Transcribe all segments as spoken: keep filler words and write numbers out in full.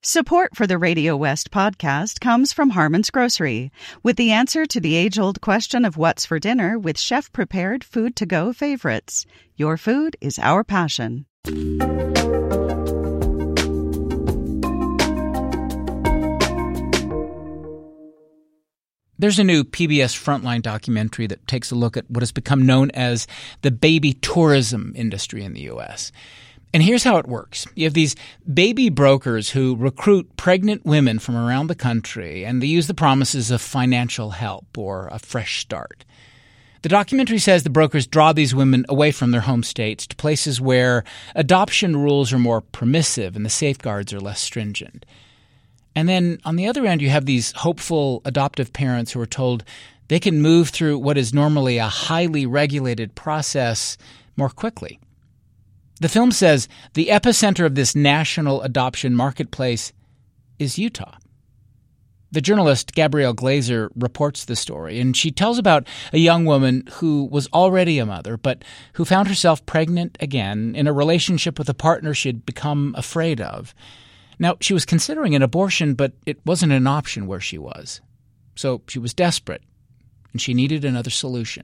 Support for the Radio West podcast comes from Harmon's Grocery, with the answer to the age-old question of what's for dinner with chef-prepared food-to-go favorites. Your food is our passion. There's a new P B S Frontline documentary that takes a look at what has become known as the baby tourism industry in the U S And here's how it works. You have these baby brokers who recruit pregnant women from around the country, and they use the promises of financial help or a fresh start. The documentary says the brokers draw these women away from their home states to places where adoption rules are more permissive and the safeguards are less stringent. And then on the other end, you have these hopeful adoptive parents who are told they can move through what is normally a highly regulated process more quickly. The film says the epicenter of this national adoption marketplace is Utah. The journalist Gabrielle Glazer reports the story, and she tells about a young woman who was already a mother, but who found herself pregnant again in a relationship with a partner she'd become afraid of. Now, she was considering an abortion, but it wasn't an option where she was. So she was desperate, and she needed another solution.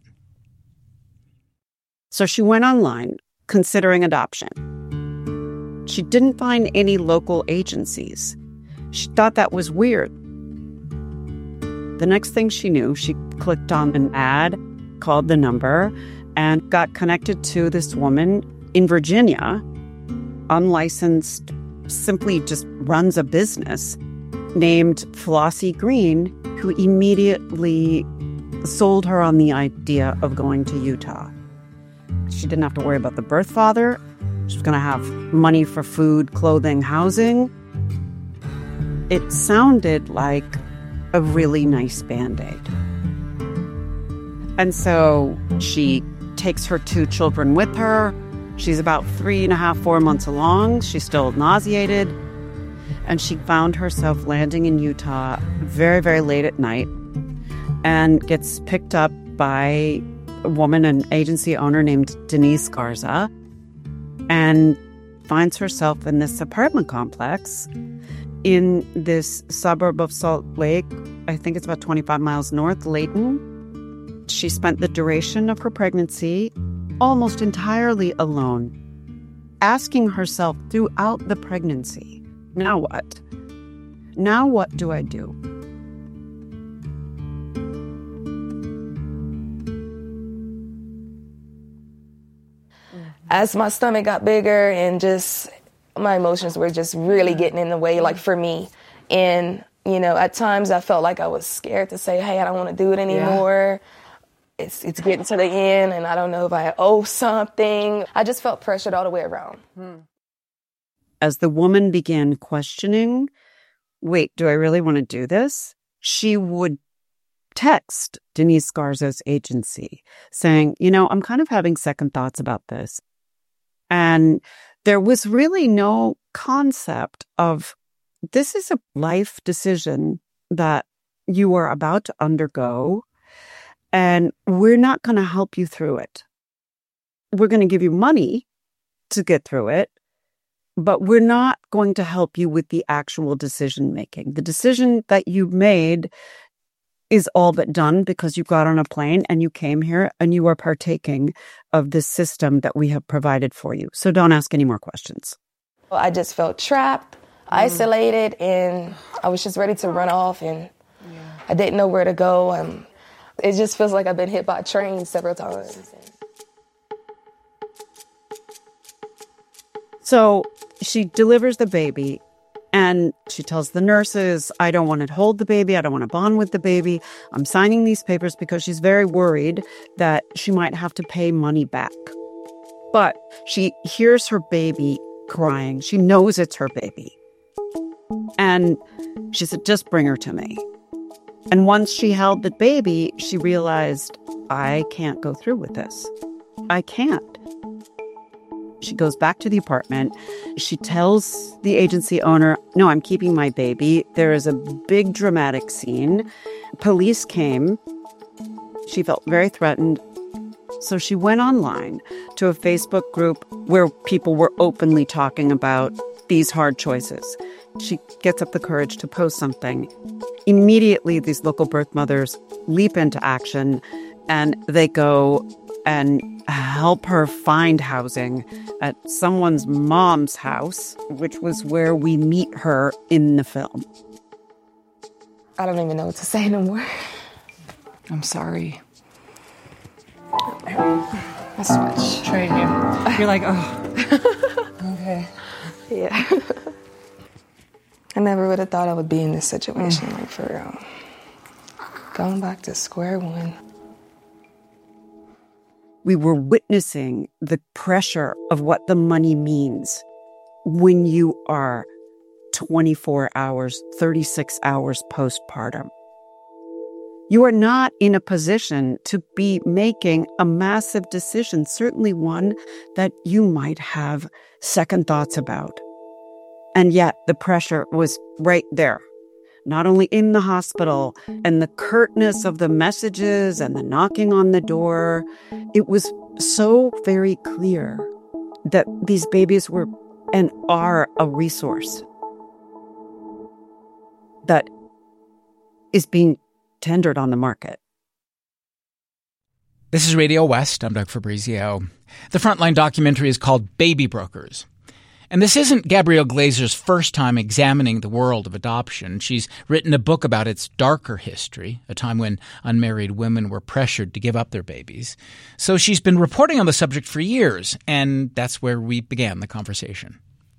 So she went online, considering adoption. She didn't find any local agencies. She thought that was weird. The next thing she knew, she clicked on an ad, called the number, and got connected to this woman in Virginia, unlicensed, simply just runs a business, named Flossie Green, who immediately sold her on the idea of going to Utah. She didn't have to worry about the birth father. She was going to have money for food, clothing, housing. It sounded like a really nice Band-Aid. And so she takes her two children with her. She's about three and a half, four months along. She's still nauseated. And she found herself landing in Utah very, very late at night and gets picked up by a woman, an agency owner named Denise Garza, and finds herself in this apartment complex in this suburb of Salt Lake. I think it's about twenty-five miles north, Layton. She spent the duration of her pregnancy almost entirely alone, asking herself throughout the pregnancy, now what? Now what do I do? As my stomach got bigger and just my emotions were just really getting in the way, like for me. And, you know, at times I felt like I was scared to say, hey, I don't want to do it anymore. Yeah. It's it's getting to the end, and I don't know if I owe something. I just felt pressured all the way around. Hmm. As the woman began questioning, wait, do I really want to do this? She would text Denise Garza's agency saying, you know, I'm kind of having second thoughts about this. And there was really no concept of this is a life decision that you are about to undergo, and we're not going to help you through it. We're going to give you money to get through it, but we're not going to help you with the actual decision making. The decision that you made is all but done because you got on a plane and you came here and you are partaking of this system that we have provided for you. So don't ask any more questions. Well, I just felt trapped, mm. isolated, and I was just ready to run off, and yeah. I didn't know where to go. Um, it just feels like I've been hit by a train several times. So she delivers the baby. And she tells the nurses, I don't want to hold the baby. I don't want to bond with the baby. I'm signing these papers because she's very worried that she might have to pay money back. But she hears her baby crying. She knows it's her baby. And she said, just bring her to me. And once she held the baby, she realized, I can't go through with this. I can't. She goes back to the apartment. She tells the agency owner, no, I'm keeping my baby. There is a big dramatic scene. Police came. She felt very threatened. So she went online to a Facebook group where people were openly talking about these hard choices. she gets up the courage to post something. Immediately, these local birth mothers leap into action, and they go and help her find housing at someone's mom's house, which was where we meet her in the film. I don't even know what to say no more. I'm sorry. I switch. Trade you. You're like, oh. Okay. Yeah. I never would have thought I would be in this situation, mm. like, for real. Going back to square one. We were witnessing the pressure of what the money means when you are twenty-four hours, thirty-six hours postpartum. You are not in a position to be making a massive decision, certainly one that you might have second thoughts about. And yet the pressure was right there, not only in the hospital, and the curtness of the messages and the knocking on the door. It was so very clear that these babies were and are a resource that is being tendered on the market. This is Radio West. I'm Doug Fabrizio. The Frontline documentary is called Baby Brokers. And this isn't Gabrielle Glazer's first time examining the world of adoption. She's written a book about its darker history, a time when unmarried women were pressured to give up their babies. So she's been reporting on the subject for years, and that's where we began the conversation.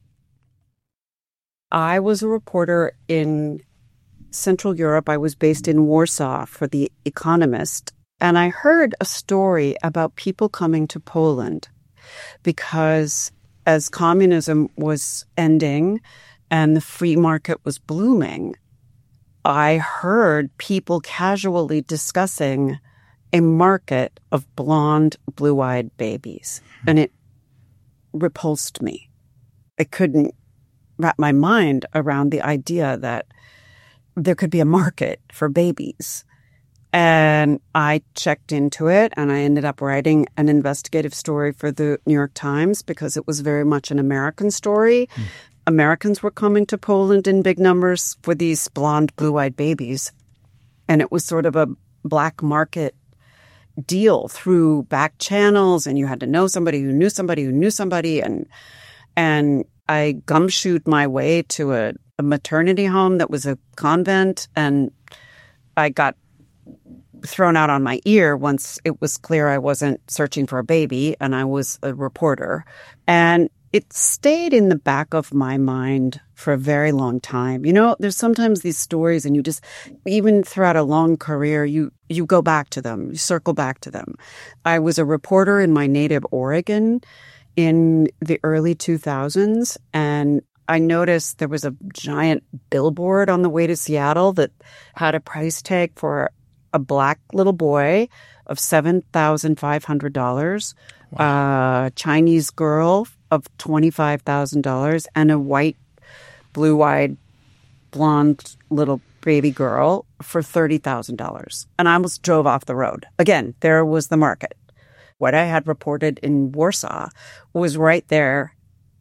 I was a reporter in Central Europe. I was based in Warsaw for The Economist, and I heard a story about people coming to Poland because as communism was ending and the free market was blooming, I heard people casually discussing a market of blonde, blue-eyed babies, and it repulsed me. I couldn't wrap my mind around the idea that there could be a market for babies. And I checked into it, and I ended up writing an investigative story for the New York Times because it was very much an American story. Mm. Americans were coming to Poland in big numbers for these blonde, blue-eyed babies. And it was sort of a black market deal through back channels, and you had to know somebody who knew somebody who knew somebody. And and I gumshoed my way to a, a maternity home that was a convent, and I got thrown out on my ear once it was clear I wasn't searching for a baby and I was a reporter. And it stayed in the back of my mind for a very long time. You know, there's sometimes these stories and you just, even throughout a long career, you, you go back to them, you circle back to them. I was a reporter in my native Oregon in the early two thousands, and I noticed there was a giant billboard on the way to Seattle that had a price tag for a black little boy of seven thousand five hundred dollars, wow. a Chinese girl of twenty-five thousand dollars, and a white, blue-eyed, blonde little baby girl for thirty thousand dollars. And I almost drove off the road. Again, there was the market. What I had reported in Warsaw was right there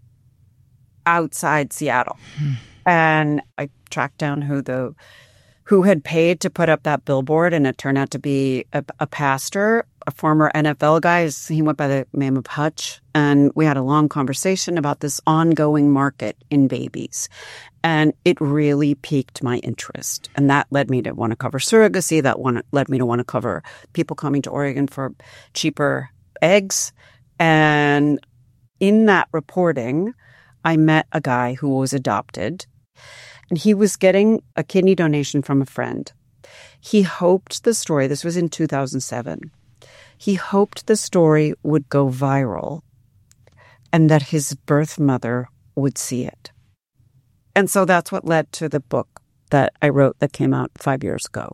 outside Seattle. Hmm. And I tracked down who the who had paid to put up that billboard, and it turned out to be a, a pastor, a former N F L guy. He went by the name of Hutch, and we had a long conversation about this ongoing market in babies. And it really piqued my interest. And that led me to want to cover surrogacy. That one led me to want to cover people coming to Oregon for cheaper eggs. And in that reporting, I met a guy who was adopted. And he was getting a kidney donation from a friend. He hoped the story, this was in two thousand seven, he hoped the story would go viral and that his birth mother would see it. And so that's what led to the book that I wrote that came out five years ago.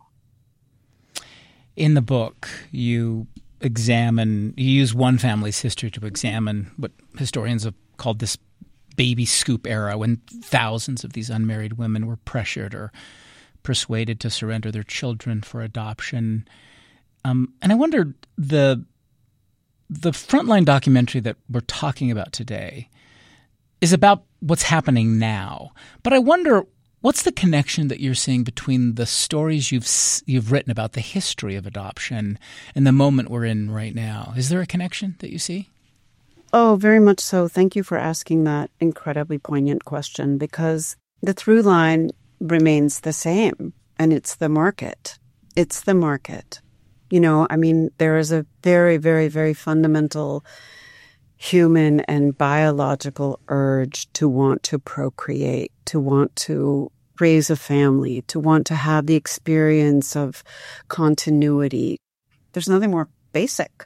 In the book, you examine, you use one family's history to examine what historians have called this baby scoop era, when thousands of these unmarried women were pressured or persuaded to surrender their children for adoption. Um, and I wondered, the the Frontline documentary that we're talking about today, is about what's happening now. But I wonder, what's the connection that you're seeing between the stories you've you've written about the history of adoption and the moment we're in right now? Is there a connection that you see? Oh, very much so. Thank you for asking that incredibly poignant question, because the through line remains the same, and it's the market. It's the market. You know, I mean, there is a very, very, very fundamental human and biological urge to want to procreate, to want to raise a family, to want to have the experience of continuity. There's nothing more basic.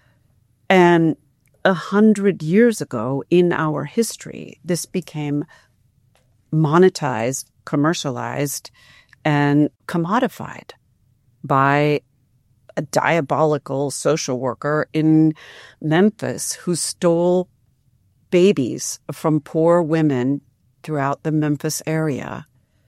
And a hundred years ago in our history, this became monetized, commercialized, and commodified by a diabolical social worker in Memphis who stole babies from poor women throughout the Memphis area,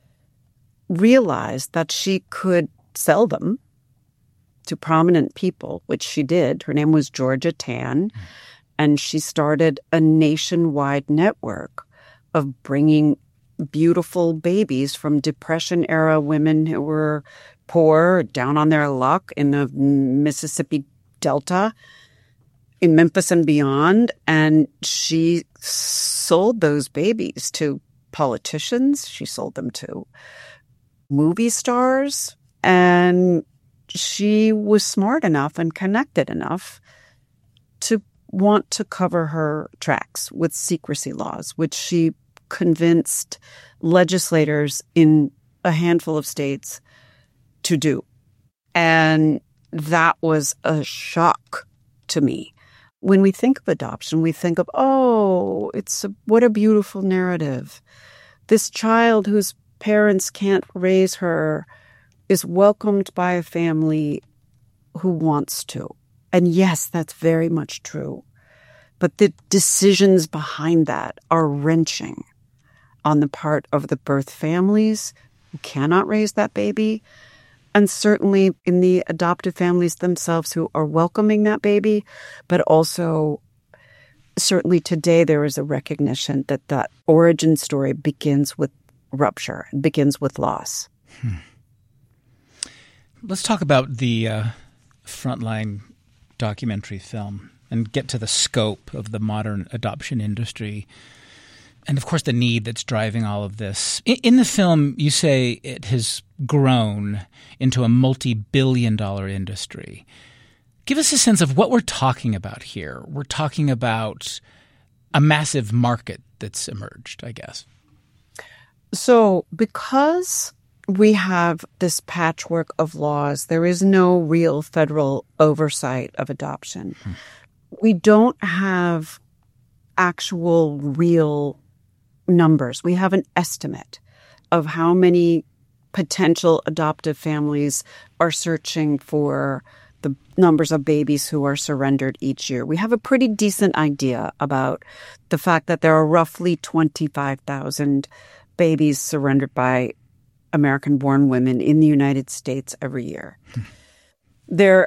realized that she could sell them to prominent people, which she did. Her name was Georgia Tann, and she started a nationwide network of bringing beautiful babies from Depression-era women who were poor, down on their luck in the Mississippi Delta, in Memphis and beyond. And she sold those babies to politicians. She sold them to movie stars. And she was smart enough and connected enough to want to cover her tracks with secrecy laws, which she convinced legislators in a handful of states to do. And that was a shock to me. When we think of adoption, we think of, oh, it's a, what a beautiful narrative. This child whose parents can't raise her is welcomed by a family who wants to. And yes, that's very much true. But the decisions behind that are wrenching on the part of the birth families who cannot raise that baby, and certainly in the adoptive families themselves who are welcoming that baby. But also, certainly today, there is a recognition that that origin story begins with rupture, it begins with loss. Hmm. Let's talk about the uh, Frontline documentary film and get to the scope of the modern adoption industry and, of course, the need that's driving all of this. In, in the film, you say it has grown into a multi-billion dollar industry. Give us a sense of what we're talking about here. We're talking about a massive market that's emerged, I guess. So because we have this patchwork of laws, there is no real federal oversight of adoption. Hmm. We don't have actual real numbers. We have an estimate of how many potential adoptive families are searching for the numbers of babies who are surrendered each year. We have a pretty decent idea about the fact that there are roughly twenty-five thousand babies surrendered by American-born women in the United States every year. Hmm. There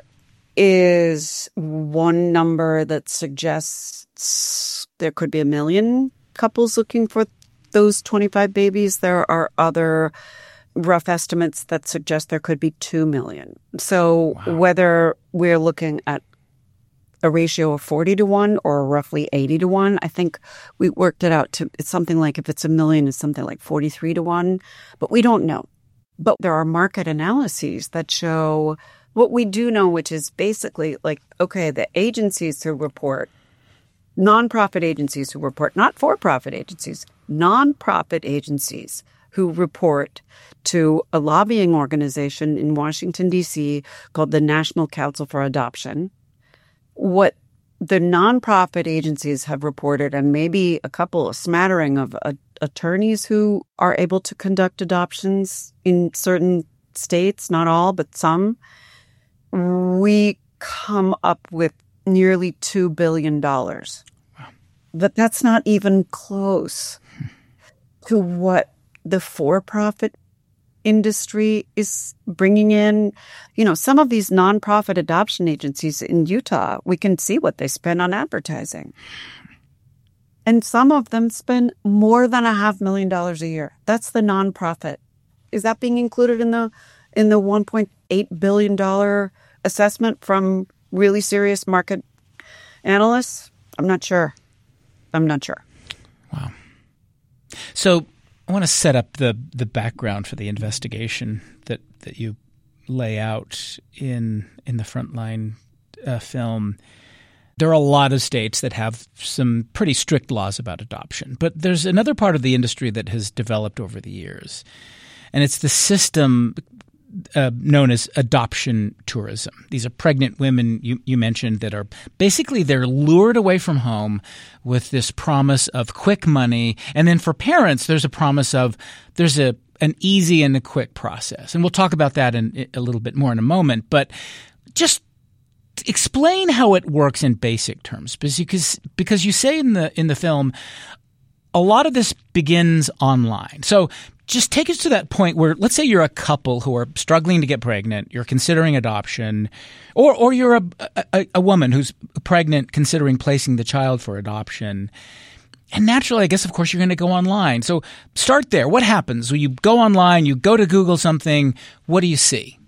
is one number that suggests there could be a million couples looking for those twenty-five babies. There are other rough estimates that suggest there could be two million. So wow. Whether we're looking at a ratio of forty to one or roughly eighty to one, I think we worked it out to, it's something like, if it's a million, it's something like forty-three to one, but we don't know. But there are market analyses that show what we do know, which is basically like, okay, the agencies who report, nonprofit agencies who report, not for-profit agencies, nonprofit agencies who report to a lobbying organization in Washington, D C called the National Council for Adoption. What the nonprofit agencies have reported, and maybe a couple, a smattering of uh, attorneys who are able to conduct adoptions in certain states, not all, but some, we come up with nearly two billion dollars. Wow. But that's not even close hmm. to what the for-profit industry is bringing in. You know, some of these nonprofit adoption agencies in Utah, we can see what they spend on advertising. And some of them spend more than a half million dollars a year. That's the nonprofit. Is that being included in the in the one point eight billion dollars assessment from really serious market analysts? I'm not sure. I'm not sure. Wow. So I want to set up the the background for the investigation that, that you lay out in in the Frontline uh, film. There are a lot of states that have some pretty strict laws about adoption, but there's another part of the industry that has developed over the years, and it's the system uh, known as adoption tourism. These are pregnant women you, you mentioned that are basically they're lured away from home with this promise of quick money, and then for parents, there's a promise of there's a an easy and a quick process, and we'll talk about that in a little bit more in a moment. But just explain how it works in basic terms, because because you say in the in the film a lot of this begins online. So just take us to that point where, let's say you're a couple who are struggling to get pregnant, you're considering adoption, or or you're a a, a woman who's pregnant considering placing the child for adoption. And naturally, I guess, of course, you're going to go online. So start there. What happens when you go online, you go to Google something, what do you see?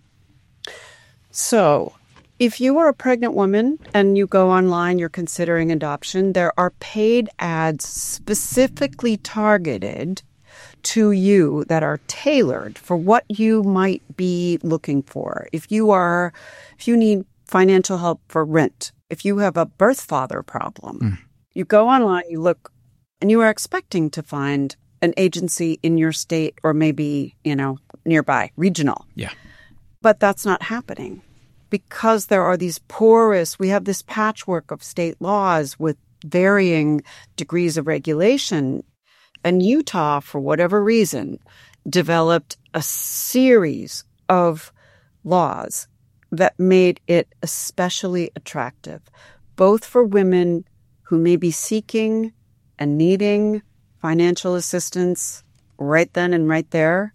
So if you are a pregnant woman and you go online, you're considering adoption, there are paid ads specifically targeted to you that are tailored for what you might be looking for. If you are, if you need financial help for rent, if you have a birth father problem, mm. you go online, you look, and you are expecting to find an agency in your state or maybe, you know, nearby, regional. Yeah. But that's not happening. Because there are these porous, we have this patchwork of state laws with varying degrees of regulation. And Utah, for whatever reason, developed a series of laws that made it especially attractive, both for women who may be seeking and needing financial assistance right then and right there,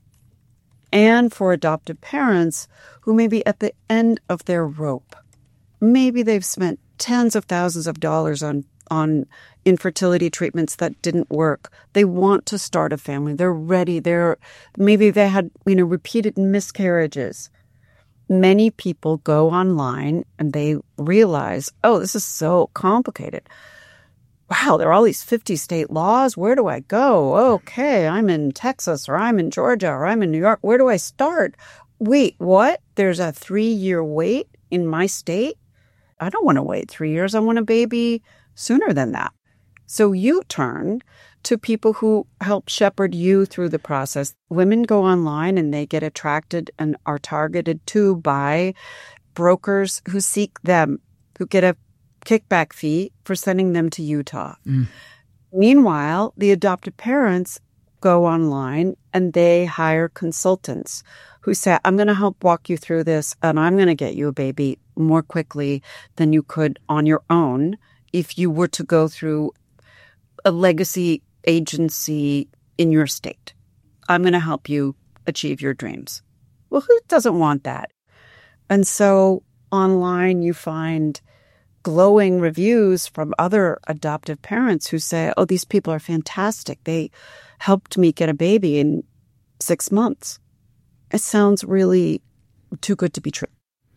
and for adoptive parents who may be at the end of their rope. Maybe they've spent tens of thousands of dollars on, on infertility treatments that didn't work. They want to start a family. They're ready. They're maybe they had, you know, repeated miscarriages. Many people go online and they realize, oh, this is so complicated. Wow, there are all these fifty state laws. Where do I go? Okay, I'm in Texas, or I'm in Georgia, or I'm in New York. Where do I start? Wait, what? There's a three-year wait in my state? I don't want to wait three years. I want a baby sooner than that. So you turn to people who help shepherd you through the process. Women go online and they get attracted and are targeted to by brokers who seek them, who get a kickback fee for sending them to Utah. Mm. Meanwhile, the adoptive parents go online and they hire consultants who say, I'm going to help walk you through this and I'm going to get you a baby more quickly than you could on your own if you were to go through a legacy agency in your state. I'm going to help you achieve your dreams. Well, who doesn't want that? And so online you find glowing reviews from other adoptive parents who say, oh, these people are fantastic. They helped me get a baby in six months. It sounds really too good to be true.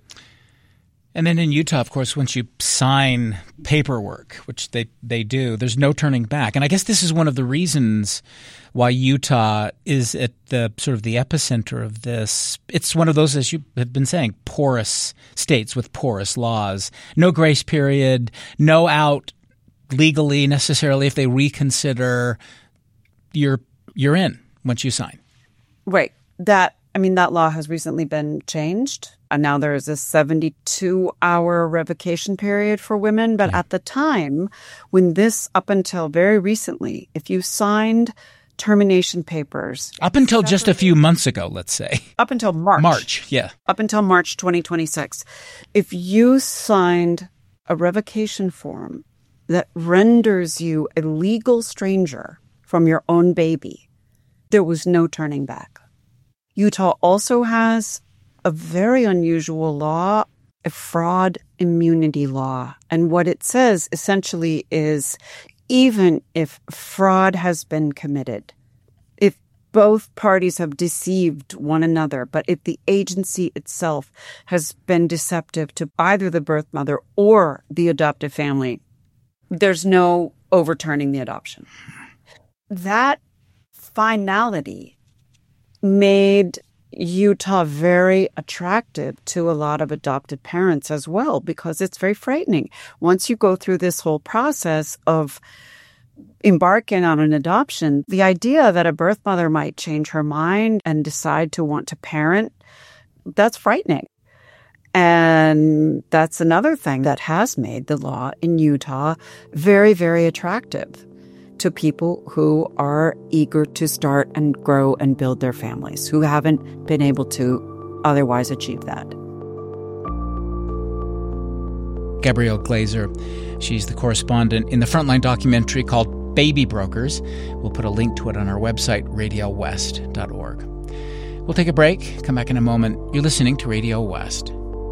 And then in Utah, of course, once you sign paperwork, which they, they do, there's no turning back. And I guess this is one of the reasons why Utah is at the sort of the epicenter of this. It's one of those, as you have been saying, porous states with porous laws. No grace period, no out legally necessarily. If they reconsider, you're you're in once you sign. Right. That I mean, that law has recently been changed. And now there is a seventy-two hour revocation period for women. But yeah. At the time, when this, up until very recently, if you signed termination papers. Up until just a few months ago, let's say. Up until March. March, yeah. Up until March twenty twenty-six. If you signed a revocation form that renders you a legal stranger from your own baby, there was no turning back. Utah also has a very unusual law, a fraud immunity law. And what it says essentially is even if fraud has been committed, if both parties have deceived one another, but if the agency itself has been deceptive to either the birth mother or the adoptive family, there's no overturning the adoption. That finality made Utah very attractive to a lot of adopted parents as well, because it's very frightening. Once you go through this whole process of embarking on an adoption, the idea that a birth mother might change her mind and decide to want to parent, that's frightening. And that's another thing that has made the law in Utah very, very attractive to people who are eager to start and grow and build their families, who haven't been able to otherwise achieve that. Gabrielle Glaser, she's the correspondent in the Frontline documentary called Baby Brokers. We'll put a link to it on our website, radio west dot org. We'll take a break, come back in a moment. You're listening to Radio West.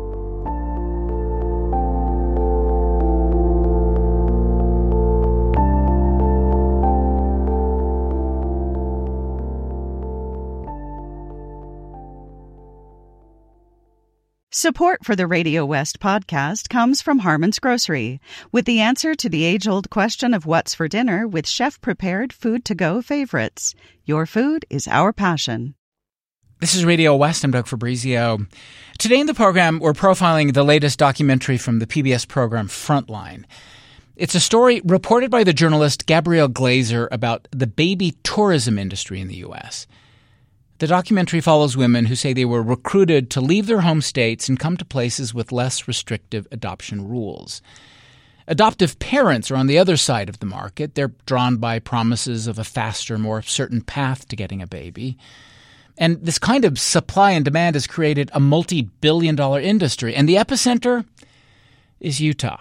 Support for the Radio West podcast comes from Harmon's Grocery, with the answer to the age-old question of what's for dinner with chef-prepared food-to-go favorites. Your food is our passion. This is Radio West. I'm Doug Fabrizio. Today in the program, we're profiling the latest documentary from the P B S program Frontline. It's a story reported by the journalist Gabrielle Glaser about the baby tourism industry in the U S The documentary follows women who say they were recruited to leave their home states and come to places with less restrictive adoption rules. Adoptive parents are on the other side of the market. They're drawn by promises of a faster, more certain path to getting a baby. And this kind of supply and demand has created a multi-billion dollar industry. And the epicenter is Utah.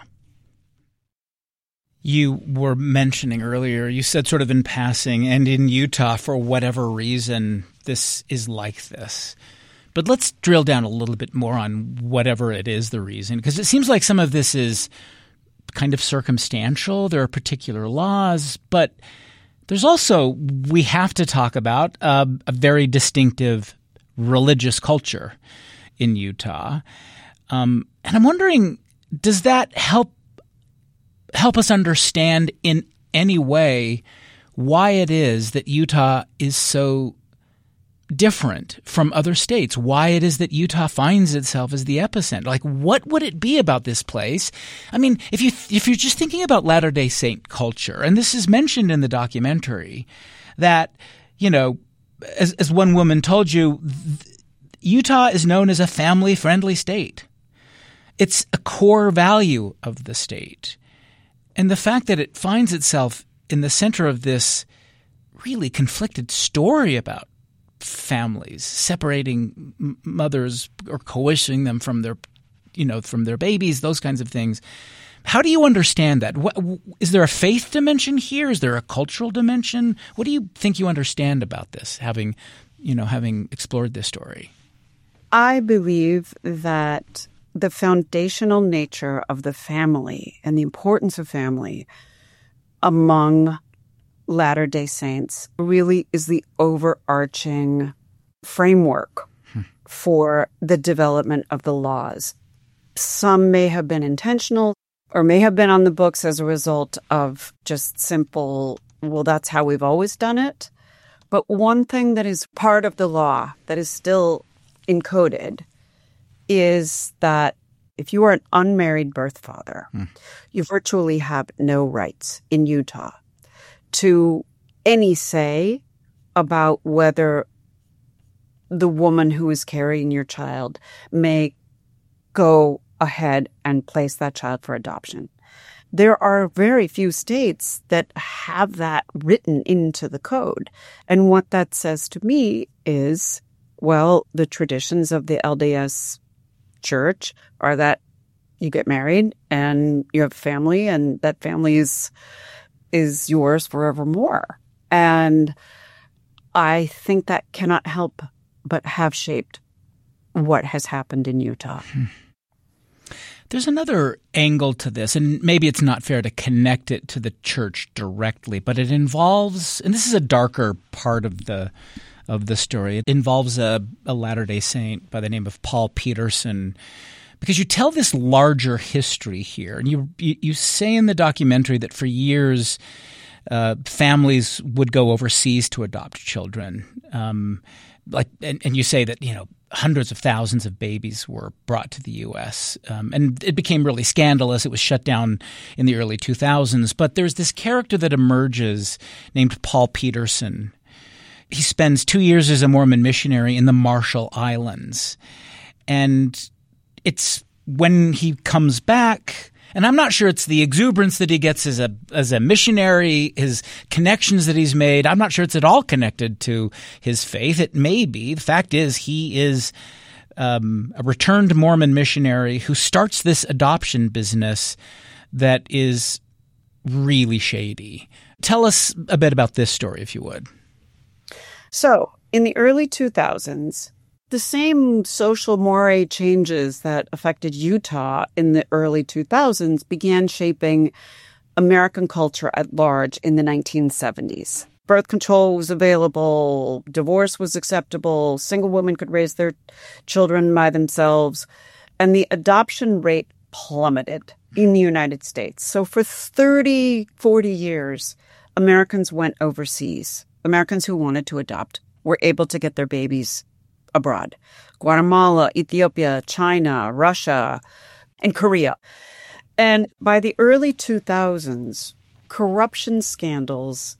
You were mentioning earlier, you said sort of in passing, and in Utah, for whatever reason, this is like this. But let's drill down a little bit more on whatever it is the reason, because it seems like some of this is kind of circumstantial. There are particular laws, but there's also, we have to talk about uh, a very distinctive religious culture in Utah. Um, and I'm wondering, does that help help us understand in any way why it is that Utah is so different from other states, why it is that Utah finds itself as the epicenter? Like, what would it be about this place? I mean, if you if you're just thinking about Latter-day Saint culture, and this is mentioned in the documentary, that, you know, as, as one woman told you, th- Utah is known as a family-friendly state. It's a core value of the state. And the fact that it finds itself in the center of this really conflicted story about families, separating m- mothers or coercing them from their, you know, from their babies, those kinds of things. How do you understand that? What, is there a faith dimension here? Is there a cultural dimension? What do you think you understand about this, having, you know, having explored this story? I believe that the foundational nature of the family and the importance of family among Latter-day Saints really is the overarching framework hmm. for the development of the laws. Some may have been intentional or may have been on the books as a result of just simple, well, that's how we've always done it. But one thing that is part of the law that is still encoded is that if you are an unmarried birth father, mm. you virtually have no rights in Utah to any say about whether the woman who is carrying your child may go ahead and place that child for adoption. There are very few states that have that written into the code. And what that says to me is, well, the traditions of the L D S Church are that you get married and you have a family, and that family is is yours forevermore. And I think that cannot help but have shaped what has happened in Utah. There's another angle to this, and maybe it's not fair to connect it to the church directly, but it involves, and this is a darker part of the of the story, it involves a, a Latter-day Saint by the name of Paul Peterson, because you tell this larger history here, and you you, you say in the documentary that for years uh, families would go overseas to adopt children, um, like, and, and you say that you know hundreds of thousands of babies were brought to the U S, um, and it became really scandalous. It was shut down in the early two thousands. But there's this character that emerges named Paul Peterson. He spends two years as a Mormon missionary in the Marshall Islands. And it's when he comes back, and I'm not sure it's the exuberance that he gets as a as a missionary, his connections that he's made. I'm not sure it's at all connected to his faith. It may be. The fact is he is um, a returned Mormon missionary who starts this adoption business that is really shady. Tell us a bit about this story, if you would. So, in the early two thousands, the same social moray changes that affected Utah in the early two thousands began shaping American culture at large in the nineteen seventies. Birth control was available, divorce was acceptable, single women could raise their children by themselves, and the adoption rate plummeted in the United States. So for thirty, forty years, Americans went overseas. Americans who wanted to adopt were able to get their babies abroad. Guatemala, Ethiopia, China, Russia, and Korea. And by the early two thousands, corruption scandals,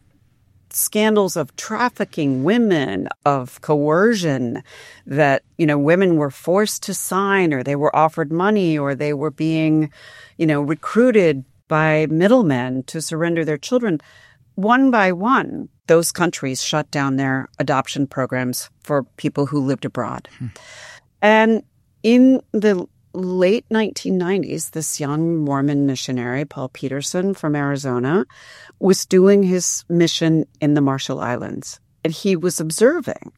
scandals of trafficking women, of coercion, that, you know, women were forced to sign, or they were offered money, or they were being, you know, recruited by middlemen to surrender their children. One by one, those countries shut down their adoption programs for people who lived abroad. Hmm. And in the late nineteen nineties, this young Mormon missionary, Paul Peterson from Arizona, was doing his mission in the Marshall Islands. And he was observing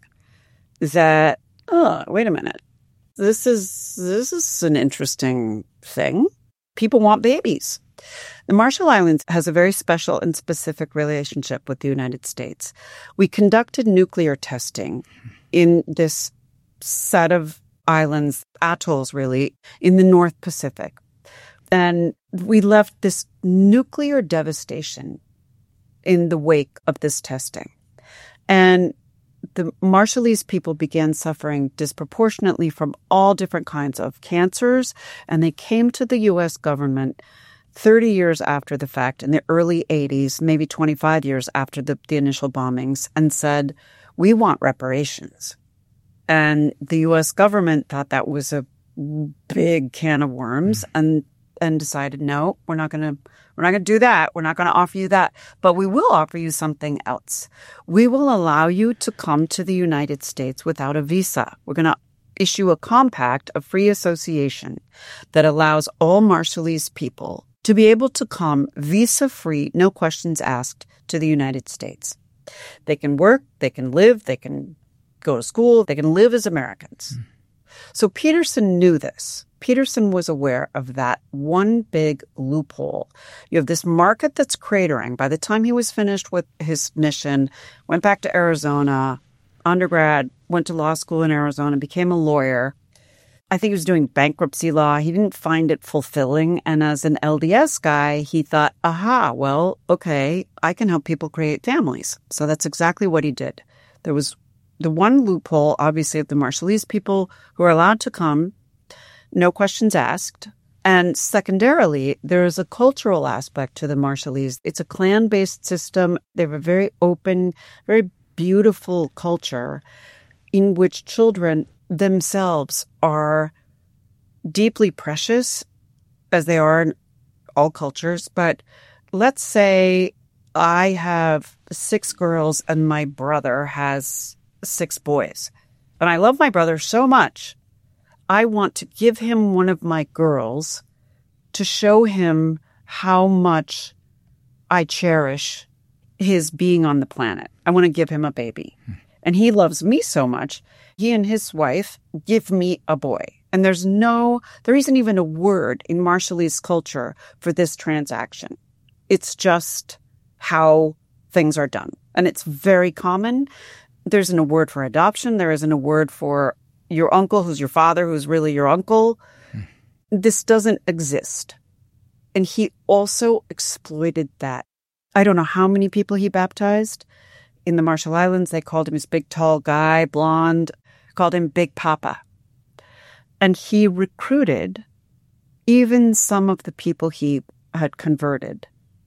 that, oh, wait a minute, this is this is an interesting thing. People want babies. The Marshall Islands has a very special and specific relationship with the United States. We conducted nuclear testing in this set of islands, atolls really, in the North Pacific. And we left this nuclear devastation in the wake of this testing. And the Marshallese people began suffering disproportionately from all different kinds of cancers, and they came to the U S government thirty years after the fact, in the early eighties, maybe twenty-five years after the, the initial bombings, and said, we want reparations. And the U S government thought that was a big can of worms, and and decided, no, we're not going to we're not going to do that. We're not going to offer you that. But we will offer you something else. We will allow you to come to the United States without a visa. We're going to issue a compact of free association that allows all Marshallese people to be able to come visa-free, no questions asked, to the United States. They can work, they can live, they can go to school, they can live as Americans. Mm. So Peterson knew this. Peterson was aware of that one big loophole. You have this market that's cratering. By the time he was finished with his mission, went back to Arizona, undergrad, went to law school in Arizona, became a lawyer. I think he was doing bankruptcy law. He didn't find it fulfilling. And as an L D S guy, he thought, aha, well, okay, I can help people create families. So that's exactly what he did. There was the one loophole, obviously, of the Marshallese people who are allowed to come, no questions asked. And secondarily, there is a cultural aspect to the Marshallese. It's a clan-based system. They have a very open, very beautiful culture in which children themselves are deeply precious, as they are in all cultures. But let's say I have six girls and my brother has six boys. And I love my brother so much, I want to give him one of my girls to show him how much I cherish his being on the planet. I want to give him a baby. Hmm. And he loves me so much. He and his wife give me a boy. And there's no, there isn't even a word in Marshallese culture for this transaction. It's just how things are done. And it's very common. There isn't a word for adoption. There isn't a word for your uncle who's your father, who's really your uncle. Hmm. This doesn't exist. And he also exploited that. I don't know how many people he baptized. In the Marshall Islands, they called him this big, tall guy, blonde, called him Big Papa. And he recruited even some of the people he had converted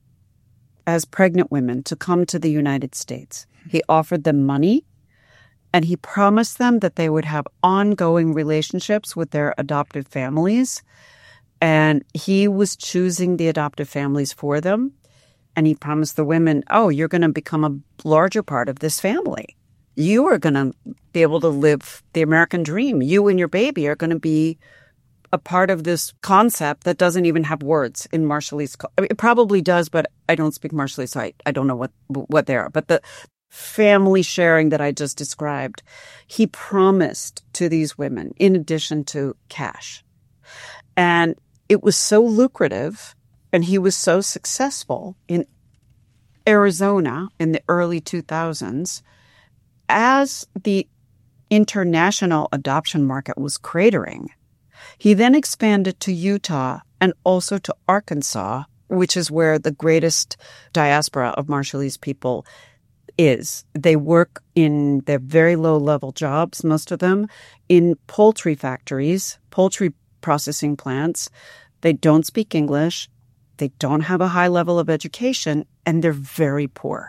as pregnant women to come to the United States. He offered them money, and he promised them that they would have ongoing relationships with their adoptive families. And he was choosing the adoptive families for them. And he promised the women, oh, you're going to become a larger part of this family. You are going to be able to live the American dream. You and your baby are going to be a part of this concept that doesn't even have words in Marshallese. I mean, it probably does, but I don't speak Marshallese, so I, I don't know what, what they are. But the family sharing that I just described, he promised to these women in addition to cash. And it was so lucrative, and he was so successful in Arizona in the early two thousands. As the international adoption market was cratering, he then expanded to Utah and also to Arkansas, which is where the greatest diaspora of Marshallese people is. They work in their very low-level jobs, most of them, in poultry factories, poultry processing plants. They don't speak English. They don't have a high level of education, and they're very poor.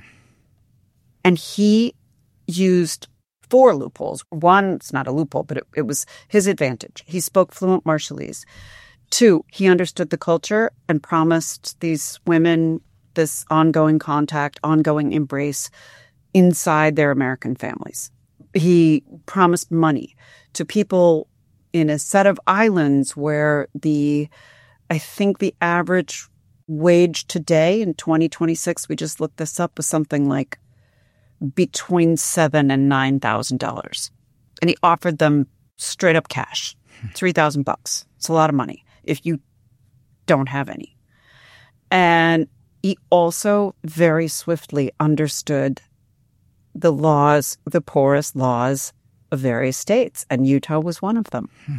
And he used four loopholes. One, it's not a loophole, but it, it was his advantage. He spoke fluent Marshallese. Two, he understood the culture and promised these women this ongoing contact, ongoing embrace inside their American families. He promised money to people in a set of islands where the, I think the average wage today in twenty twenty-six, we just looked this up, was something like between seven and nine thousand dollars, and he offered them straight up cash, three thousand bucks. It's a lot of money if you don't have any. And he also very swiftly understood the laws, the porous laws of various states, and Utah was one of them. Hmm.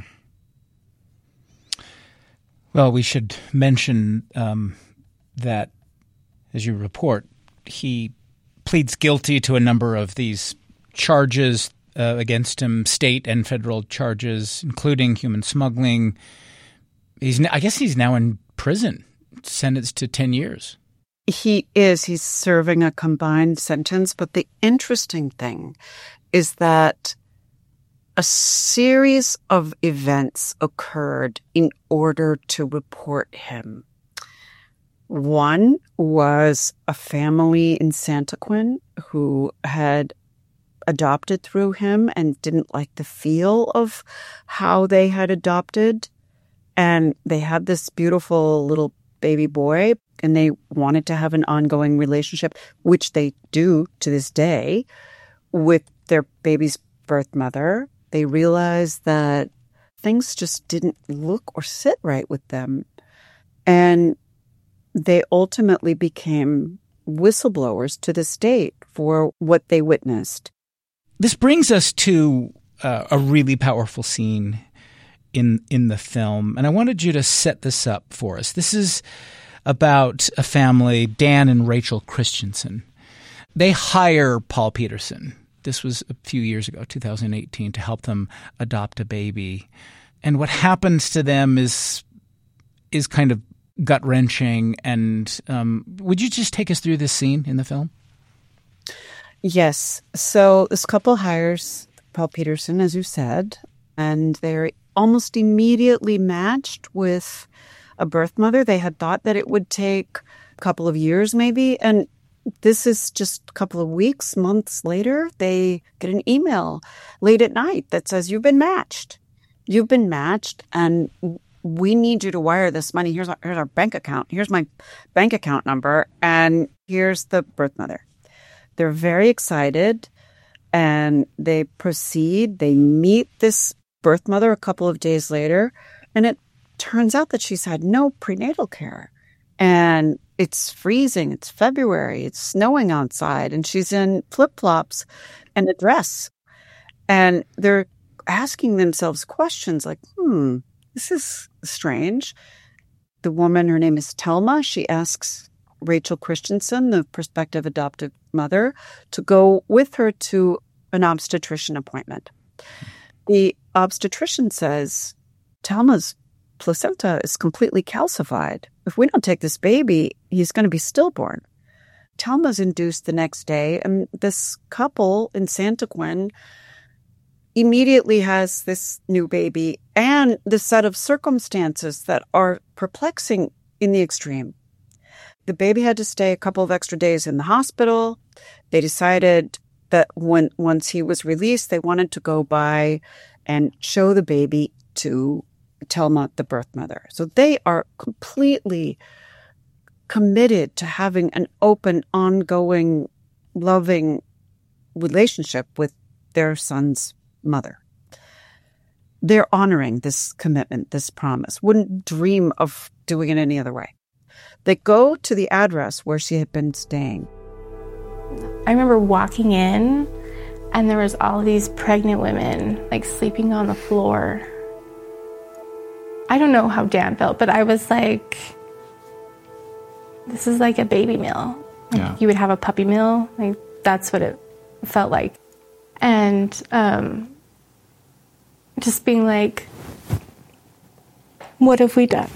Well, we should mention um, that, as you report, he pleads guilty to a number of these charges uh, against him, state and federal charges, including human smuggling. He's, I guess he's now in prison, sentenced to ten years. He is. He's serving a combined sentence. But the interesting thing is that a series of events occurred in order to report him. One was a family in Santaquin who had adopted through him and didn't like the feel of how they had adopted. And they had this beautiful little baby boy, and they wanted to have an ongoing relationship, which they do to this day, with their baby's birth mother. They realized that things just didn't look or sit right with them. And they ultimately became whistleblowers to the state for what they witnessed. This brings us to uh, a really powerful scene in in the film, and I wanted you to set this up for us. This is about a family, Dan and Rachel Christensen. They hire Paul Peterson. This was a few years ago, two thousand eighteen, to help them adopt a baby. And what happens to them is is kind of gut-wrenching. And um, would you just take us through this scene in the film? Yes. So this couple hires Paul Peterson, as you said, and they're almost immediately matched with a birth mother. They had thought that it would take a couple of years maybe, and this is just a couple of weeks, months later, they get an email late at night that says, you've been matched. You've been matched, and we need you to wire this money. Here's our, here's our bank account. Here's my bank account number, and here's the birth mother. They're very excited, and they proceed. They meet this birth mother a couple of days later, and it turns out that she's had no prenatal care. And it's freezing. It's February. It's snowing outside. And she's in flip-flops and a dress. And they're asking themselves questions like, hmm, this is strange. The woman, her name is Telma. She asks Rachel Christensen, the prospective adoptive mother, to go with her to an obstetrician appointment. The obstetrician says, Telma's placenta is completely calcified. If we don't take this baby, he's going to be stillborn. Telma's induced the next day, and this couple in Santaquin immediately has this new baby and the set of circumstances that are perplexing in the extreme. The baby had to stay a couple of extra days in the hospital. They decided that when once he was released, they wanted to go by and show the baby to Telma, the birth mother. So they are completely committed to having an open, ongoing, loving relationship with their son's mother. They're honoring this commitment, this promise. Wouldn't dream of doing it any other way. They go to the address where she had been staying. I remember walking in, and there was all these pregnant women, like, sleeping on the floor. I don't know how Dan felt, but I was like, this is like a baby meal. Like, yeah. You would have a puppy meal. Like, that's what it felt like. And um, just being like, what have we done?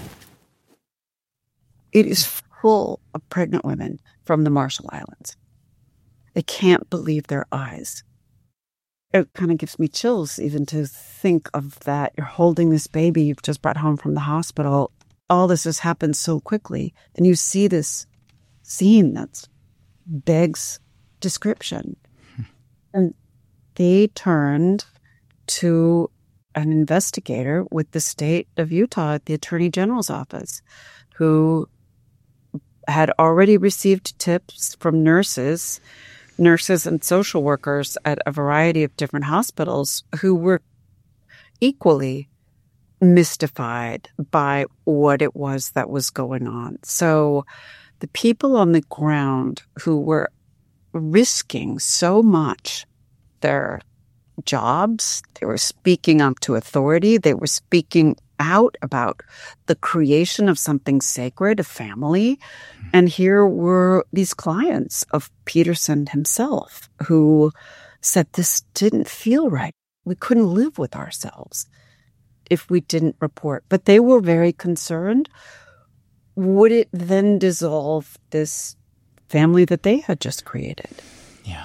It is full of pregnant women from the Marshall Islands. They can't believe their eyes. It kind of gives me chills even to think of that. You're holding this baby you've just brought home from the hospital. All this has happened so quickly. And you see this scene that begs description. Hmm. And they turned to an investigator with the state of Utah at the Attorney General's office who had already received tips from nurses nurses and social workers at a variety of different hospitals who were equally mystified by what it was that was going on. So the people on the ground who were risking so much, their jobs, they were speaking up to authority, they were speaking out about the creation of something sacred, a family. And here were these clients of Peterson himself who said this didn't feel right. We couldn't live with ourselves if we didn't report. But they were very concerned. Would it then dissolve this family that they had just created? Yeah.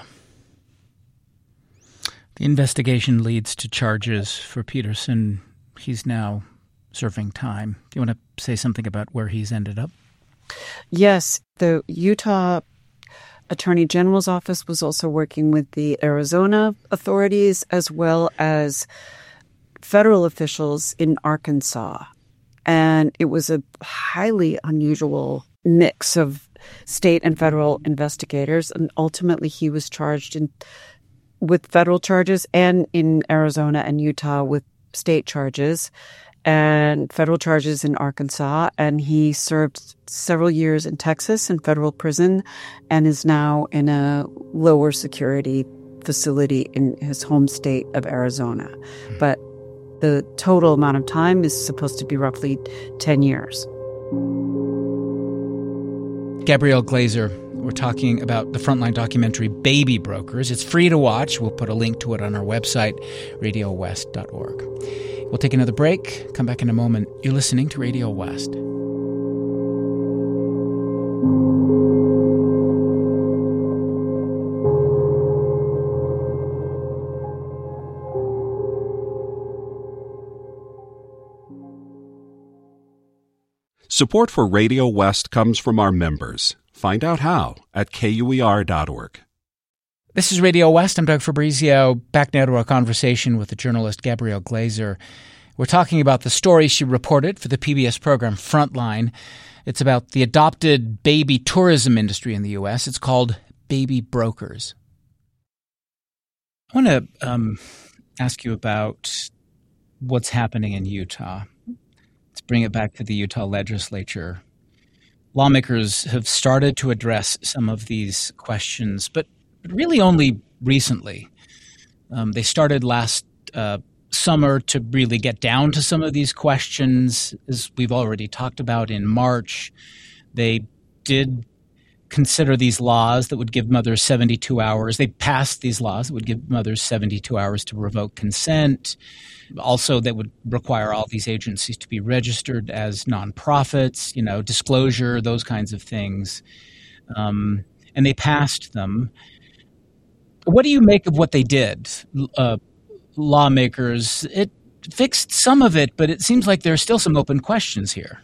The investigation leads to charges for Peterson. He's now serving time. Do you want to say something about where he's ended up? Yes. The Utah Attorney General's office was also working with the Arizona authorities as well as federal officials in Arkansas. And it was a highly unusual mix of state and federal investigators. And ultimately, he was charged in with federal charges and in Arizona and Utah with state charges and federal charges in Arkansas. And he served several years in Texas in federal prison and is now in a lower security facility in his home state of Arizona. But the total amount of time is supposed to be roughly ten years. Gabrielle Glaser, we're talking about the Frontline documentary Baby Brokers. It's free to watch. We'll put a link to it on our website, radio west dot org. We'll take another break. Come back in a moment. You're listening to Radio West. Support for Radio West comes from our members. Find out how at K U E R dot org. This is Radio West. I'm Doug Fabrizio. Back now to our conversation with the journalist Gabrielle Glaser. We're talking about the story she reported for the P B S program Frontline. It's about the adopted baby tourism industry in the U S. It's called Baby Brokers. I want to um, ask you about what's happening in Utah. Let's bring it back to the Utah legislature. Lawmakers have started to address some of these questions, but really only recently. Um, they started last uh, summer to really get down to some of these questions, as we've already talked about in March. They did consider these laws that would give mothers seventy-two hours. They passed these laws that would give mothers seventy-two hours to revoke consent. Also, that would require all these agencies to be registered as nonprofits, you know, disclosure, those kinds of things. Um, and they passed them. What do you make of what they did, uh, lawmakers? It fixed some of it, but it seems like there are still some open questions here.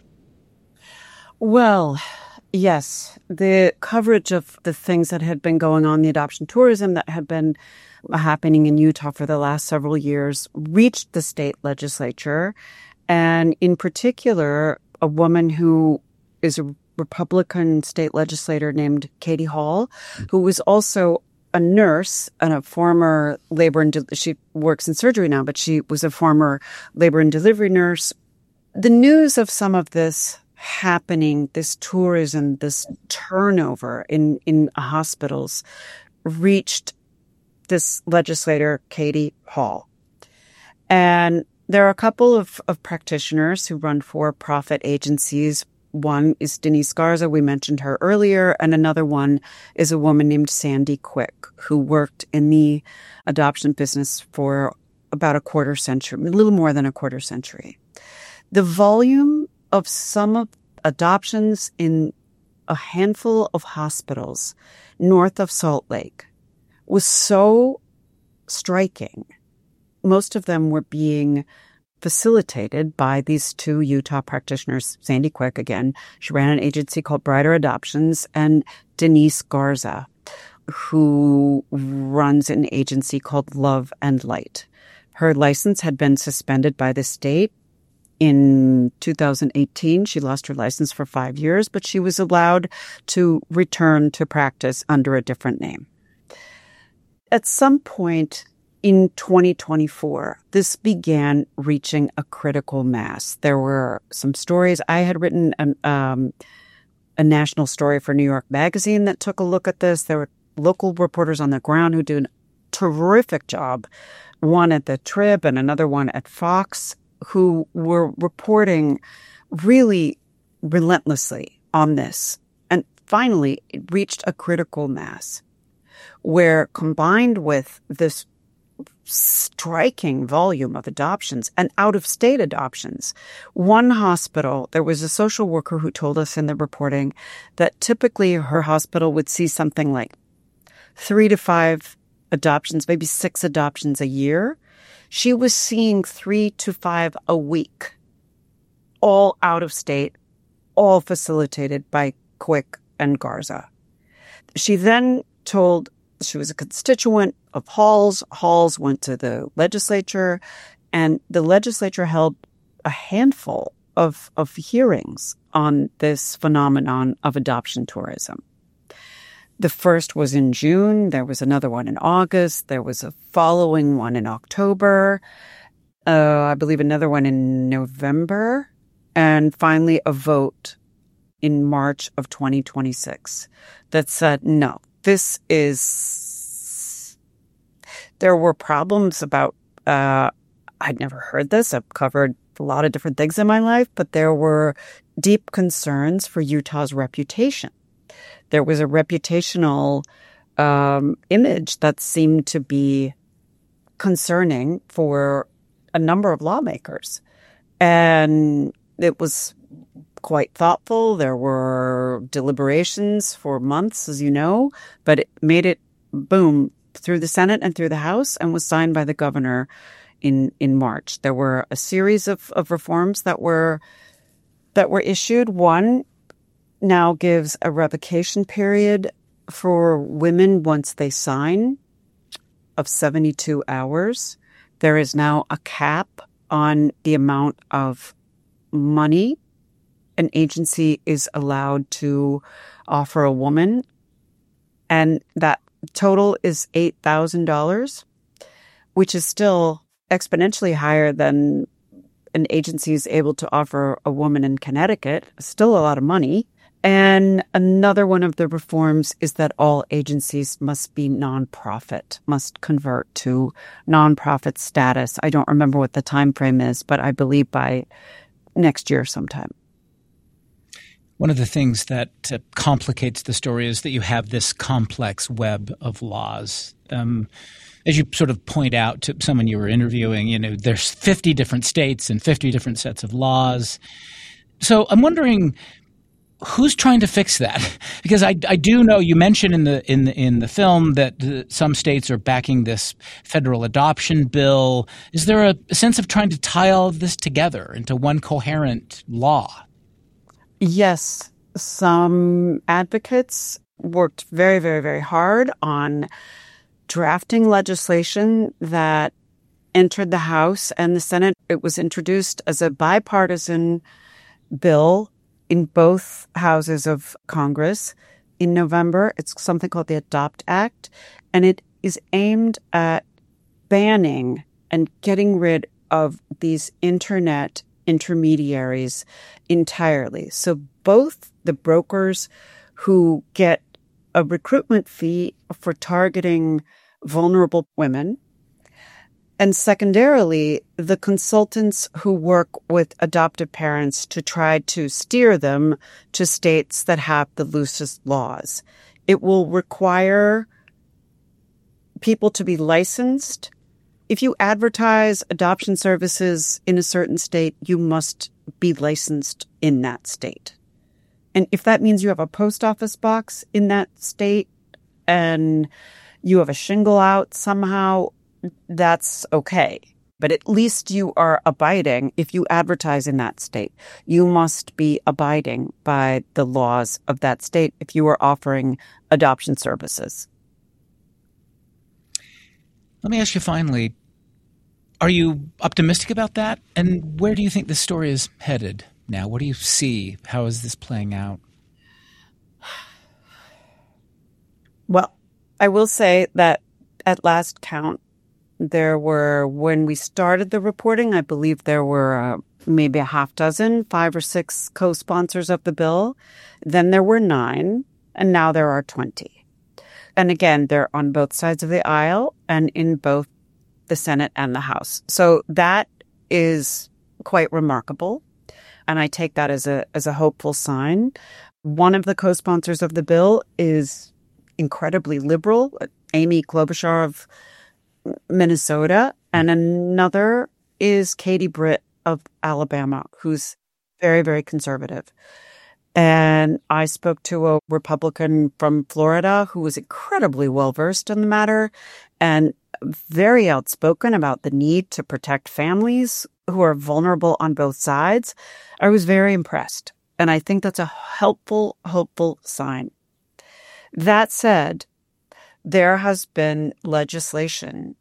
Well, yes, the coverage of the things that had been going on, the adoption tourism that had been happening in Utah for the last several years, reached the state legislature. And in particular, a woman who is a Republican state legislator named Katie Hall, who was also a nurse and a former labor and de- she works in surgery now, but she was a former labor and delivery nurse. The news of some of this happening, this tourism, this turnover in, in hospitals reached this legislator, Katie Hall. And there are a couple of, of practitioners who run for-profit agencies. One is Denise Garza, we mentioned her earlier, and another one is a woman named Sandy Quick, who worked in the adoption business for about a quarter century, a little more than a quarter century. The volume of some of adoptions in a handful of hospitals north of Salt Lake was so striking. Most of them were being facilitated by these two Utah practitioners, Sandy Quick, again, she ran an agency called Brighter Adoptions, and Denise Garza, who runs an agency called Love and Light. Her license had been suspended by the state in two thousand eighteen. She lost her license for five years, but she was allowed to return to practice under a different name. At some point in twenty twenty-four, this began reaching a critical mass. There were some stories. I had written an, um, a national story for New York Magazine that took a look at this. There were local reporters on the ground who did a terrific job, one at the Trib and another one at Fox, who were reporting really relentlessly on this. And finally, it reached a critical mass where, combined with this striking volume of adoptions and out-of-state adoptions. One hospital, there was a social worker who told us in the reporting that typically her hospital would see something like three to five adoptions, maybe six adoptions a year. She was seeing three to five a week, all out-of-state, all facilitated by Quick and Garza. She then told she was a constituent of Hall's. Hall's went to the legislature, and the legislature held a handful of, of hearings on this phenomenon of adoption tourism. The first was in June. There was another one in August. There was a following one in October. Uh, I believe another one in November. And finally, a vote in March of twenty twenty-six that said, no, this is, there were problems about, uh, I'd never heard this. I've covered a lot of different things in my life, but there were deep concerns for Utah's reputation. There was a reputational um, image that seemed to be concerning for a number of lawmakers. And it was quite thoughtful. There were deliberations for months, as you know, but it made it, boom, through the Senate and through the House and was signed by the governor in, in March. There were a series of, of reforms that were that were issued. One now gives a revocation period for women once they sign of seventy-two hours. There is now a cap on the amount of money an agency is allowed to offer a woman, and that total is eight thousand dollars, which is still exponentially higher than an agency is able to offer a woman in Connecticut. Still a lot of money. And another one of the reforms is that all agencies must be nonprofit, must convert to nonprofit status. I don't remember what the time frame is, but I believe by next year sometime. One of the things that uh, complicates the story is that you have this complex web of laws. Um, as you sort of point out to someone you were interviewing, you know, there's fifty different states and fifty different sets of laws. So I'm wondering, who's trying to fix that? Because I, I do know you mentioned in the in the in the film that uh, some states are backing this federal adoption bill. Is there a, a sense of trying to tie all of this together into one coherent law? Yes, some advocates worked very, very, very hard on drafting legislation that entered the House and the Senate. It was introduced as a bipartisan bill in both houses of Congress in November. It's something called the ADOPT Act, and it is aimed at banning and getting rid of these internet intermediaries entirely. So both the brokers who get a recruitment fee for targeting vulnerable women, and secondarily, the consultants who work with adoptive parents to try to steer them to states that have the loosest laws. It will require people to be licensed. If you advertise adoption services in a certain state, you must be licensed in that state. And if that means you have a post office box in that state and you have a shingle out somehow, that's okay. But at least you are abiding. If you advertise in that state, you must be abiding by the laws of that state if you are offering adoption services. Let me ask you finally, are you optimistic about that? And where do you think this story is headed now? What do you see? How is this playing out? Well, I will say that at last count, there were, when we started the reporting, I believe there were uh, maybe a half dozen, five or six co-sponsors of the bill. Then there were nine, and now there are twenty. And again, they're on both sides of the aisle and in both the Senate and the House. So that is quite remarkable. And I take that as a as a hopeful sign. One of the co-sponsors of the bill is incredibly liberal, Amy Klobuchar of Minnesota, and another is Katie Britt of Alabama, who's very, very conservative. And I spoke to a Republican from Florida who was incredibly well-versed in the matter and very outspoken about the need to protect families who are vulnerable on both sides. I was very impressed. And I think that's a helpful, hopeful sign. That said, there has been legislation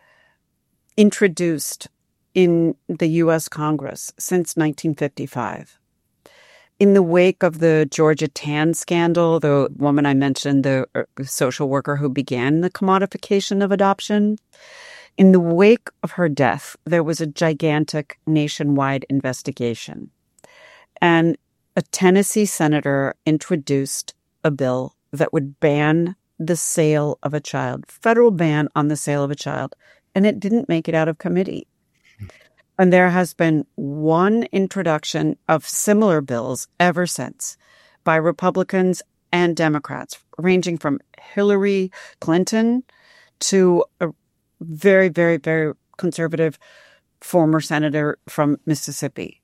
introduced in the U S Congress since nineteen fifty-five. In the wake of the Georgia Tan scandal, the woman I mentioned, the social worker who began the commodification of adoption, in the wake of her death, there was a gigantic nationwide investigation. And a Tennessee senator introduced a bill that would ban the sale of a child, federal ban on the sale of a child, and it didn't make it out of committee. And there has been one introduction of similar bills ever since by Republicans and Democrats, ranging from Hillary Clinton to a very, very, very conservative former senator from Mississippi.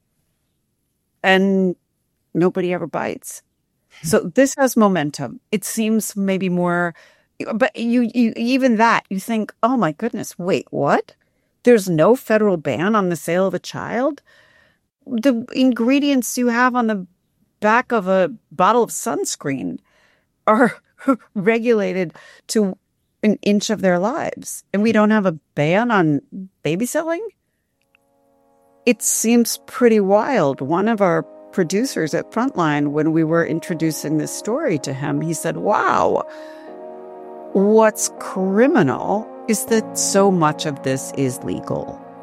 And nobody ever bites. So this has momentum. It seems maybe more, but you, you even that, you think, oh my goodness, wait, what? There's no federal ban on the sale of a child? The ingredients you have on the back of a bottle of sunscreen are regulated to an inch of their lives. And we don't have a ban on baby selling? It seems pretty wild. One of our producers at Frontline, when we were introducing this story to him, he said, wow, what's criminal is that so much of this is legal.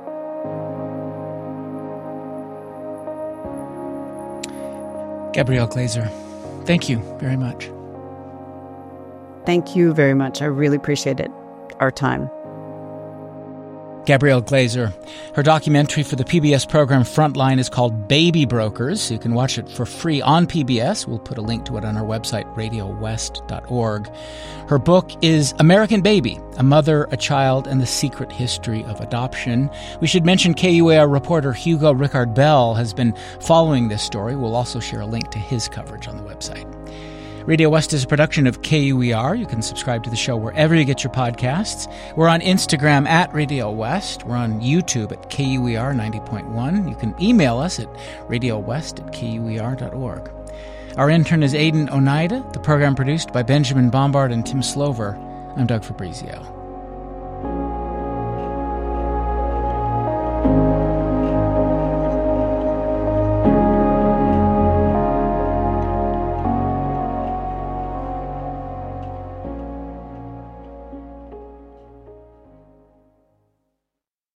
Gabrielle Glaser, thank you very much. Thank you very much. I really appreciate it. Our time. Gabrielle Glaser. Her documentary for the P B S program Frontline is called Baby Brokers. You can watch it for free on P B S. We'll put a link to it on our website, radio west dot org. Her book is American Baby, A Mother, a Child, and the Secret History of Adoption. We should mention K U A R reporter Hugo Rickard-Bell has been following this story. We'll also share a link to his coverage on the website. Radio West is a production of K U E R. You can subscribe to the show wherever you get your podcasts. We're on Instagram at Radio West. We're on YouTube at K U E R ninety point one. You can email us at radio west at K U E R dot org. Our intern is Aidan Oneida. The program produced by Benjamin Bombard and Tim Slover. I'm Doug Fabrizio.